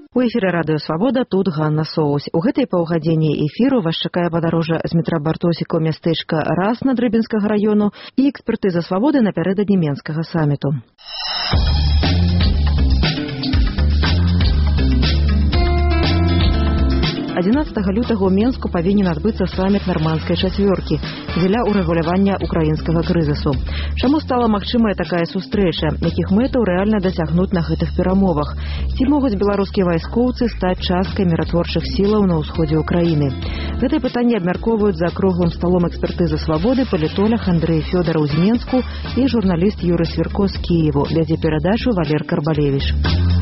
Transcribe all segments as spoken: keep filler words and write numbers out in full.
У эфіры радыё Свабода, тут Ганна Соус. У гэтай паўгадзіне эфіру вас чакае падарожжа з метра Бартосіка ў мястэчка Расна Дрыбінскага раёну і экспертыза Свабоды напярэдадні Менскага саміту. адзінаццатага лютага ў Менску павінен адбыцца саміт нармандскай чацвёркі дзеля ўрэгулявання украінскага крызісу. Чаму стала магчымая такая сустрэча? Якіх мэтаў рэальна дасягнуць на гэтых перамовах? Ці могуць беларускія вайскоўцы стаць часткай міратворчых сілаў на ўсходзе ўкраіны? Гэтае пытанне абмяркоўваюць за круглым сталом экспертызы Свабоды палітолог Андрэй Фёдараў з Менску і журналіст Юры Свірко з Кіеву. Вядзе перадачу Валер Карбалевіч.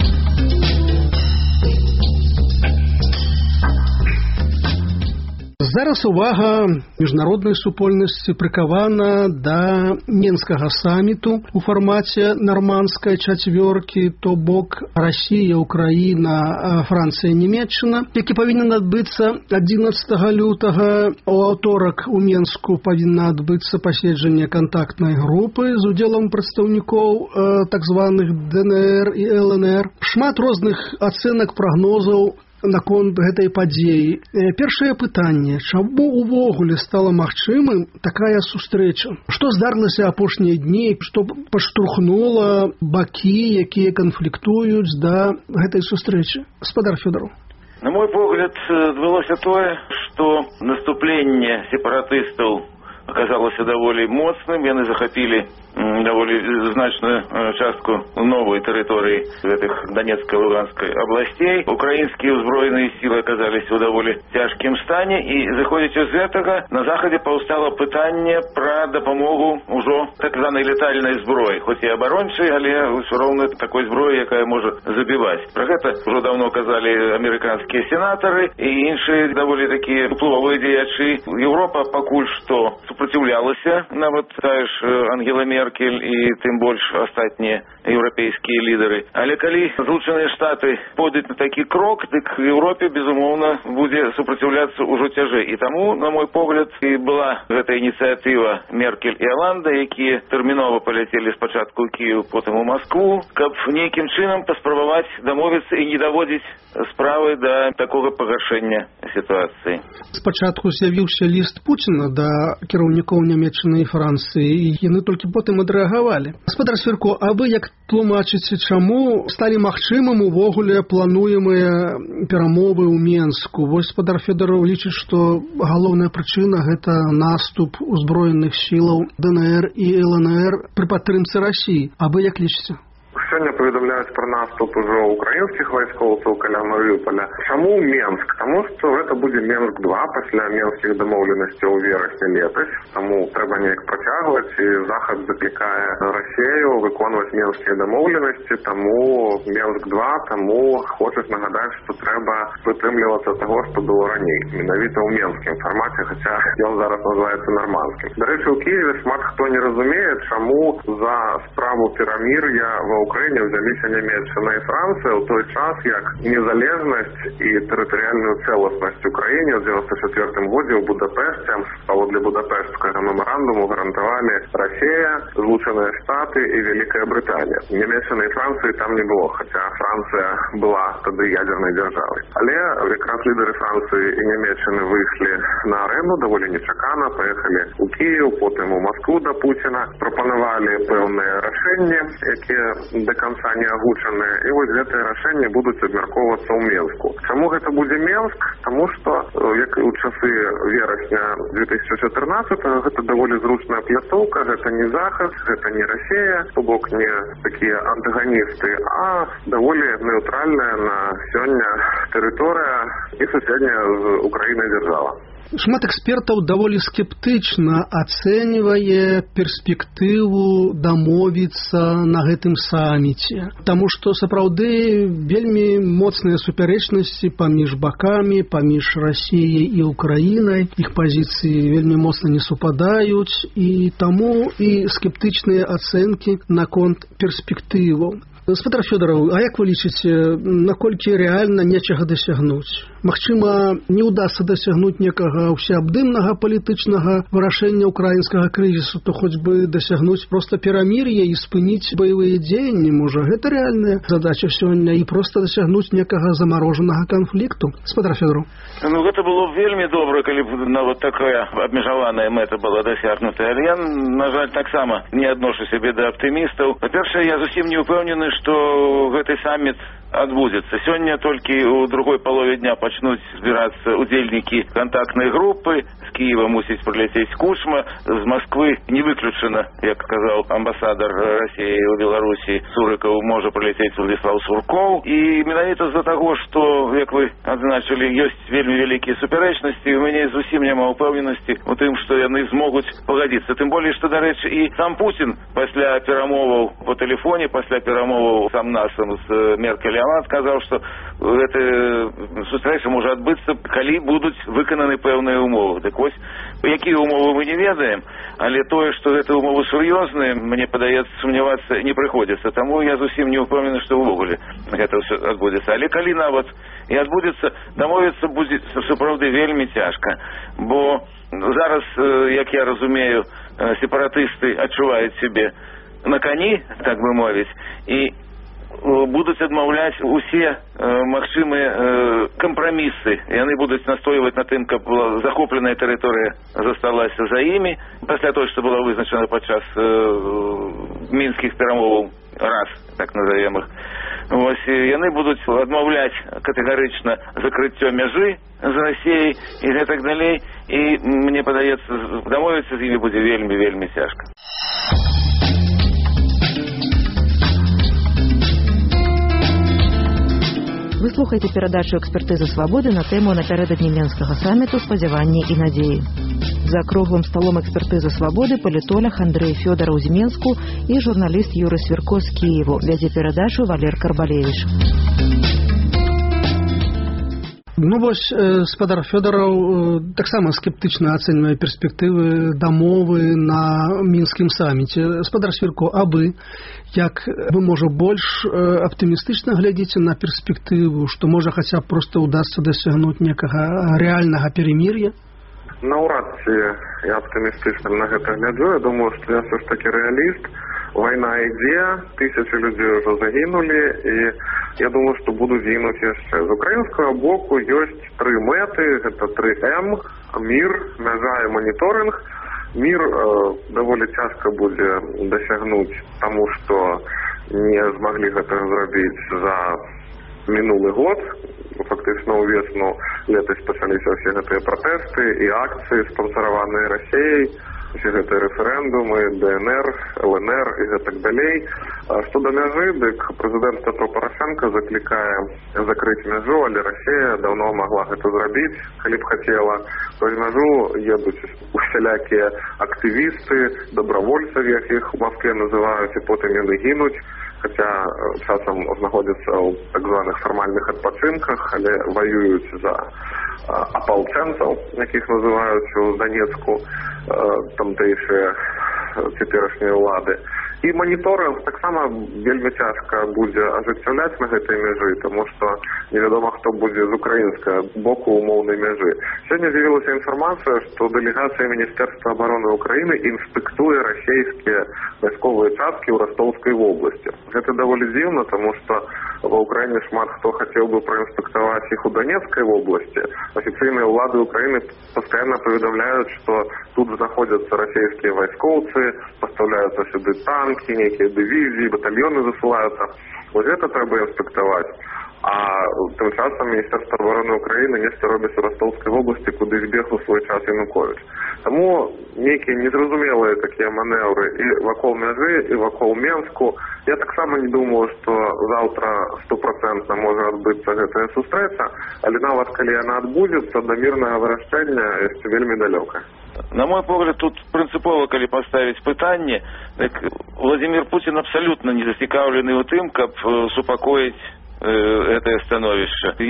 Зараз увага міжнароднай супольнасці прыкавана да Менскага саміту у фармаце нармандскай чацвёркі, то бок Расія, Украіна, Францыя, Нямецчына, які павінен адбыцца адзінаццатага лютага. У аўторак у Менску павінна адбыцца паседжанне кантактнай групы з удзелам прадстаўнікоў э, так званых дэ эн эр і эл эн эр. Шмат розных ацэнак, прагнозаў наконт гэтай падзеі. Першае пытанне: чаму увогуле стала магчымым такая сустрэча? Што здарылася апошнія дні, што падштурхнула бакі, якія канфліктуюць, да гэтай сустрэчы? Гаспадар Фёдараў. На мой погляд, адбылося тое, што наступленне сепаратыстаў аказалася даволі моцным. Яны захапілі даволі значную частку новой тэрыторыі гэтых Донецкай і Луганскай абласцей. Украінскія ўзброеныя сілы аказаліся ў даволі цяжкім стане, і зыходзячы з гэтага на захадзе паўстала пытанне пра дапамогу ўжо так званай летальнай зброі, хоць і абарончай, але ўсё роўна такой зброі, якая можа забіваць. Пра гэта ўжо даўно казалі амерыканскія сенатары і іншыя даволі такія уплывовыя дзеячы. Еўропа пакуль што супраціўлялася, нават тая ж Ангела Меркель і тым больш астатнія еўрапейскія лідары. Але калі Злучаныя Штаты пойдуць на такі крок, дык Еўропе, безумоўна, будзе супраціўляцца ўжо цяжэй. І таму, на мой погляд, і была гэта ініцыятыва Меркель і Оланда, якія тэрмінова паляцелі спачатку ў Кіеў, потым у Маскву, каб нейкім чынам паспрабаваць дамовіцца і не даводзіць справы да такога пагаршэння сітуацыі. Спачатку з'явіўся ліст Пуціна да кіраўнікоў Нямецчыны і Францыі, і яны толькі потым адрэагавалі. Гаспадар Свірко, а вы як тлумачыце, чаму сталі магчымым увогуле плануемыя перамовы ў Менску? Вось гаспадар Фёдараў лічыць, што галоўная прычына – гэта наступ узброеных сілаў дэ эн эр і эл эн эр пры падтрымцы Расіі. А вы як лічыце? Сёння паведамляюць пра наступ ужо украінскіх вайскоўцаў каля Марыуполя. Чаму Менск? Таму што гэта будзе Менск два пасля менскіх дамоўленасцяў у верасні летась. Таму трэба неяк працягваць, і Захад заклікае Расію выконваць менскія дамоўленасці, таму Менск два, таму хочуць нагадаць, што трэба прытрымлівацца таго, што было раней. Менавіта ў менскім фармаце, хаця ён зараз называецца нармандскім. Дарэчы, у Кіеве шмат хто не разумее, чаму за справу перамір'я ва Украіне ўзяліся Нямецчына і Францыя ў той час, як незалежнасць і тэрытарыяльную цэласнасць Украіне ў дзевяносто чвёртым годзе ў Будапешце паводле Будапешцкага мемарандуму гарантавалі Расія, Злучаныя Штаты і Вялікая Брытанія. Нямецчына і Францыі там не было, хаця Францыя была тады ядзернай дзяржавай. Але якраз лідары Францыі і Нямецчыны выйшлі на арэну даволі нечакана, паехалі ў Кіеў, потым у Маскву да Пуціна, прапанавалі пэўныя рашэнні, якія до конца не агучаныя, і вось гэтыя рашэнні будуць абмяркоўвацца ў Менску. Чаму гэта будзе Менск? Таму што, як і ў часы верасня две тысячи чатырнаццатага, гэта даволі зручная пляцоўка, гэта не Захад, гэта не Расія, то бок не такія антаганісты, а даволі нейтральная на сёння тэрыторыя і суседняя з Украінай дзяржава. Шмат экспертаў даволі скептычна ацэньвае перспектыву дамовіцца на гэтым саміце, таму што сапраўды вельмі моцныя супярэчнасці паміж бакамі, паміж Расіяй і Украінай, іх пазіцыі вельмі моцна не супадаюць, і таму і скептычныя ацэнкі наконт перспектываў. Спадар Фёдараў, а як вы лічыце, наколькі рэальна нечага дасягнуць? Магчыма, не ўдасца дасягнуць некага ўсеабдымнага палітычнага вырашэння ўкраінскага крызісу, то хоць бы дасягнуць проста перамір'я і спыніць баявыя дзеянні, можа, гэта рэальная задача сёння, і проста дасягнуць некага замарожанага канфлікту? Спадар Фёдараў. Ну, гэта было б вельмі добра, калі б нават такая абмежаваная мэта была дасягнутая, але я, на жаль, таксама не адношу сябе да аптымістаў. Па-першае, я зусім не ўпэўнены, што гэты самміт адбудзецца. Сёння толькі ў другой палове дня пачнуць збірацца удзельнікі кантактнай групы. З Кіева мусіць прыляцець Кучма, з Масквы не выключана, як казаў амбасадар Расіі ў Беларусі Сурыкаў, можа прыляцець Владислав Суркоў. І менавіта з-за таго, што, як вы адзначылі, ёсць вельмі вялікія супярэчнасці, у мяне зусім няма ўпэўненасці у тым, што яны змогуць пагадзіцца. Тым болей, што, дарэчы, і сам Пуцін пасля перамоваў по тэлефоне, пасля перамоваў сам насам з Меркель-Алан сказаў, што гэта сустрэча можа адбыцца, калі будуць выкананы пэўныя умовы. Так вось, якія умовы мы не ведаем, але тое, што гэта умовы сур'ёзныя, мне падаецца, сумнявацца не прыходзіцца. Таму я зусім не ўпэўнены, што ўвогуле гэта ўсё адбудзецца. Але калі нават і адбудзецца, дамовіцца будзе сапраўды вельмі цяжка, бо зараз, як я разумею, сепаратысты адчуваюць сябе на кані, так бы мовіць, і будуць адмаўляць усе магчымыя кампрамісы. Яны будуць настойваць на тым, каб захопленая тэрыторыя засталася за імі, пасля той, што была вызначана падчас мінскіх перамоваў, раз, так назовем іх. Вось, яны будуць адмаўляць катэгарычна закрыццё мяжы з Расіяй і гэтак далей, і мне падаецца, дамовіцца з імі будзе вельмі-вельмі цяжка. Вы слухаеце перадачу «Экспертыза свабоды» на тэму напярэдадні Менскага самміту «Спадзяванні і надзеі». За круглым сталом «Экспертыза свабоды» палітолог Андрэй Фёдараў з Менску і журналіст Юрый Свірко з Кіеву. Вядзе перадачу Валер Карбалевіч. Ну вось, спадар Фёдараў таксама скептычна ацэньвае перспектывы дамовы на мінскім саміце. Спадар Свірко, а вы, як вы, можа, больш аптымістычна глядзіце на перспектыву, што можа хаця б проста ўдасца дасягнуць некага рэальнага перемір'я? Наўрад ці я аптымістычна на гэта гляджу. Я думаю, што я ўсё ж такі рэаліст. Вайна ідзе, тысячы людзей ўжо загінулі, і я думаю, што будуць гінуць яшчэ. З украінскага боку ёсць тры мэты, гэта тры эм: мір, мяжа і маніторынг. Мір э, даволі цяжка будзе дасягнуць, таму што не змаглі гэтага зрабіць за мінулы год. Фактычна ў весну летась пачаліся ўсе гэтыя пратэсты і акцыі, спонсараваныя Расіяй, усе гэтыя рэферэндумы, дэ эн эр, эл эн эр і гэтак далей. Што да мяжы, дык прэзідэнт Петро Парашенко заклікае закрыць мяжу, але Расія даўно магла гэта зрабіць, калі б хацела. Праз мяжу едуць усялякія актывісты, добравольцы, як іх у Маскве называюць, і потым яны гінуць, хаця часам знаходзяцца ў так званых фармальных адпачынках, але ваююць за апалчэнцаў, якіх называюць у Донецку тамтэйшыя цяперашнія ўлады. І маніторынг таксама вельмі цяжка будзе ажыццяўляць на гэтай мяжы, таму што невядома, хто будзе з украінскага боку умоўнай мяжы. Сёння з'явілася інфармацыя, што дэлегацыя Міністэрства абароны Украіны інспектуе расійскія вайсковыя часткі ў Ростовскай вобласці. Гэта даволі дзіўна, таму што ва ўкраіне шмат хто хацеў бы праінспектаваць іх у Донецкай вобласці. Афіцыйныя ўлады Украіны пастаянна паведамляюць, што тут знаходзяцца расійскія вайскоўцы, пастаўляюцца сюды танкі, нейкія дывізіі, батальёны засылаюцца. Вось гэта трэба інспектаваць. А тым часам Міністэрства абароны Украіны нешта робіць у Ростовскай вобласці, куды збег у свой час Януковіч. Таму нейкія незразумелыя такія манеўры і вакол мяжы, і вакол Менску. Я таксама не думаю, што заўтра стопроцентна можа адбыцца гэтая сустрэча, але нават калі яна адбудзецца, да мірнага вырашэння яшчэ вельмі далёка. На мой погляд, тут прынцыпова, калі паставіць пытанне, так Владимир Путин абсалютна не зацікаўлены ў тым, каб супакоіць гэтае становішча. Ён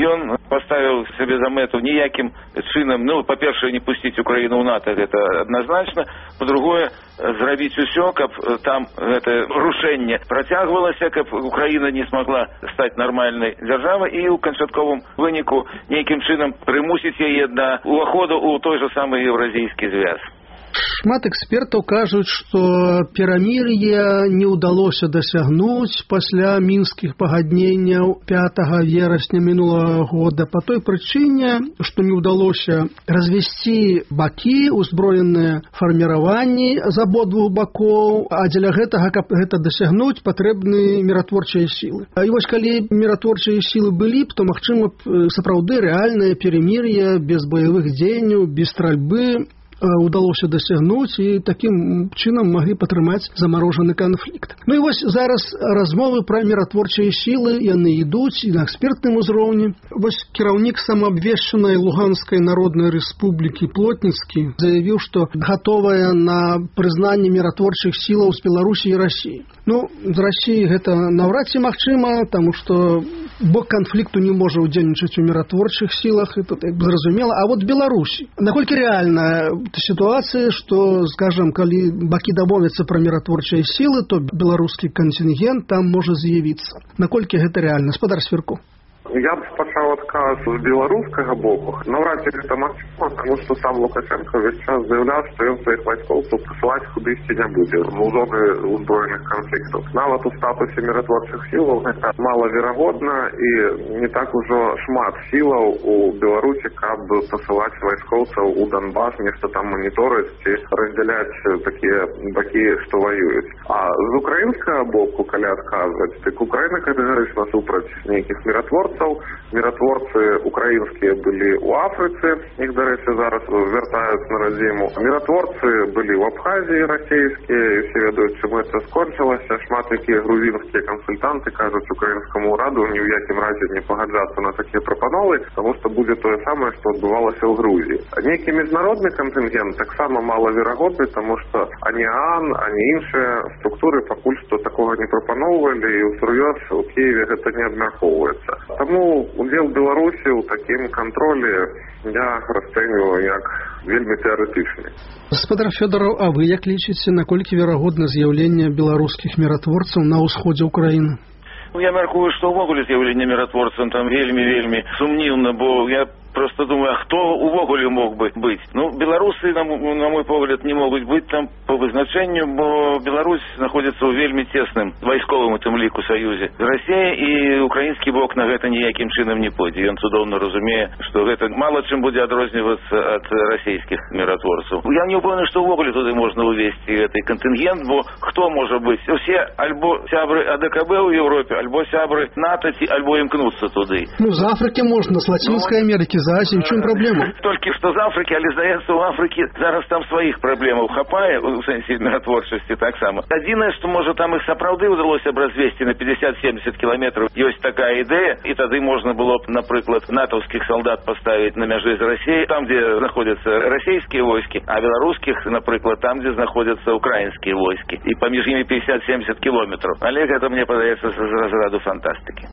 поставіў сабе за мэту ніякім чынам, ну, па-першае, не пусціць Украіну ў НАТО, гэта адназначна, па-другое, зрабіць усё, каб там гэта рушэнне працягвалася, каб Украіна не смогла стаць нармальнай дзяржавай і ў канчатковым выніку нейкім чынам прымусіць яе да ўваходу ў той жа самы еўразійскі звяз. Шмат экспертаў кажуць, што перамір'е не ўдалося дасягнуць пасля мінскіх пагадненняў пятага верасня мінулага года па той прычыне, што не ўдалося развесці бакі, узброеныя фарміраванні з абодвух бакоў, а дзеля гэтага, каб гэта дасягнуць, патрэбны міратворчыя сілы. І вось калі міратворчыя сілы былі б, то, магчыма, сапраўды рэальнае перамір'е без баявых дзеянняў, без стральбы удалося дасягнуць і такім чынам маглі падтрымаць замарожаны канфлікт. Ну і вось зараз размовы пра міратворчыя сілы, яны ідуць і на экспертным узроўні. Вось кіраўнік самаабвешчанай Луганскай народнай рэспублікі Плотніцкі заявіў, што гатовая на прызнанне міратворчых сілаў з Беларусі і Расіі. Ну, з Расіі гэта наўрад ці магчыма, таму што бок канфлікту не можа ўдзельнічаць у міратворчых сілах, і тут зразумела. А вот Беларусі. Наколькі рэальна ситуация, что, скажем, калі бакі дамовяцца пра міратворчыя сілы, то беларускі кантынгент там можа з'явіцца. Наколькі гэта рэальна? Спадар Свірко. Я б пачаў адказ з беларускага боку. Наўрад ці гэта магчыма, таму што сам Лукашенко ўвесь час заяўляў, што ён сваіх вайскоўцаў прысылаць кудысьці не будзе ў зоны узброеных канфліктаў. Нават у статусе міратворчых сілаў гэта малаверагодна і не так ужо шмат сілаў у Беларусі, каб пасылаць вайскоўцаў у Донбас, нешта там маніторыць ці раздзяляць такія бакі, што ваююць. А з украінскага боку, калі адказваць, дык Украіна катэгарычна супраць нейкіх міратворцаў. Міратворцы украінскія былі ў Афрыцы, іх, дарэчы, зараз вяртаюць на радзіму. Міратворцы былі ў Абхазіі расійскія, і все ведаюць, чым гэта скончылася. Шмат якія грузінскія кансультанты кажуць украінскаму ўраду ні ў якім разе не пагаджацца на такія прапановы, таму што будзе тое самае, што адбывалася ў Грузіі. Нейкі міжнародны кантынгент таксама малаверагодны, таму што ані ААН, ані іншыя структуры пакуль што такога не прапаноўвалі, і ўсур'ёз у Кіеве гэта не абмяркоўваецца. Таму удзел Беларусі ў такім кантролі я расцэньваю як вельмі тэарэтычны. Гаспадар Фёдараў, а вы як лічыце, наколькі верагодна з'яўленне беларускіх міратворцаў на ўсходзе ўкраіны? Я мяркую, што ўвогуле з'яўленне міратворцам там вельмі-вельмі сумнівна, бо я просто думаю, а хто увогуле мог бы быць? Ну, беларусы, на, на мой погляд, не могуць быць там по вызначэнню, бо Беларусь знаходзіцца ў вельмі цесным вайсковым у тым ліку саюзе. Расія і украінскі бок на гэта ніякім чынам не пойдзе. Ён цудоўна разумее, што гэта мала чым будзе адрознівацца ад расійскіх міратворцаў. Я не ўпэўнены, што ўвогуле туды можна увесці гэты кантынгент, бо хто можа быць? Усе альбо сябры АДКБ ў Еўропе, альбо сябры НАТО, альбо імкнуцца туды. Ну, з Афрыкі можна, з Лацінскай Амерыкі, з Азіі, чым праблема? Толькі што з Афрыкі, але, здаецца, у Афрыкі зараз там сваіх праблемаў хапае, у сэнсе міратворчасці таксама. Адзінае, што, можа, там іх сапраўды ўдалося б развесці на пятьдесят-семьдесят кіламетраў. Ёсць такая ідэя, і тады можна было б, напрыклад, натаўскіх салдат паставіць на мяжы з Расіяй, там, дзе знаходзяцца расійскія войскі, а беларускіх, напрыклад, там, дзе знаходзяцца украінскія войскі. І паміж імі пятьдесят-семьдесят кіламетраў. Але гэта, мне падаецца, з разраду фантастыкі.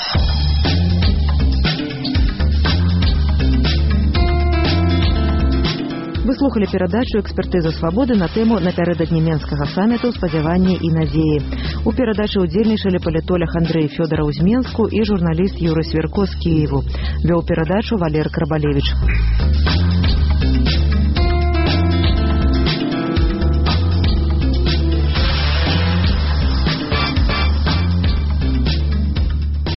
Вы слухали перадачу «Экспертыза свабоды» на тэму напярэдадні Менскага саміту «Спадзяванні і надзеі». У перадачы ўдзельнічалі палітолог Андрэй Фёдараў з Менску і журналіст Юрый Свірко з Кіеву. Вёў перадачу Валер Крабалевіч.